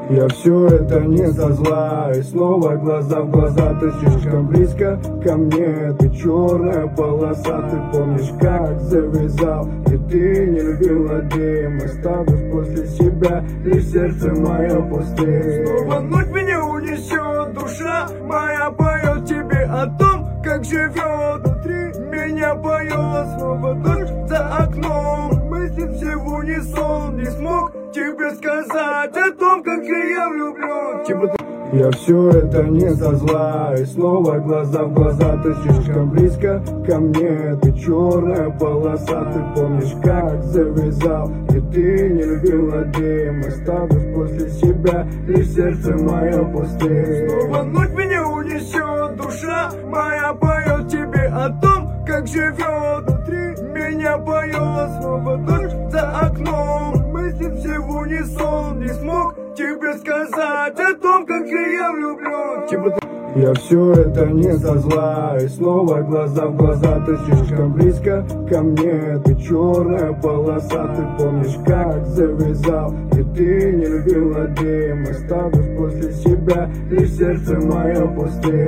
Я все это не со зла, и снова глаза в глаза. Ты слишком близко ко мне, ты черная полоса. Ты помнишь, как завязал, и ты не любила дым, оставив после себя лишь сердце мое пустым. Снова ночь меня унесет, душа моя поет тебе о том, как живет. Внутри меня поет, снова дождь за окном. Мысли все в унисон, не смог тебе сказать о том, как же я влюблен. Я все это не со зла, и снова глаза в глаза. Ты слишком близко ко мне, ты черная полоса. Ты помнишь, как завязал, и ты не любила дым, оставив после себя лишь сердце мое пустым. Снова ночь меня унесет, душа моя поет тебе о том, как живет. Внутри меня поет, снова дождь за окном. Мысли все в унисон, не смог тебе сказать о том, как же я влюблен. Я все это не со зла, и снова глаза в глаза. Ты слишком близко ко мне, ты черная полоса. Ты помнишь, как завязал, и ты не любила дым, оставив после себя лишь сердце мое пустым.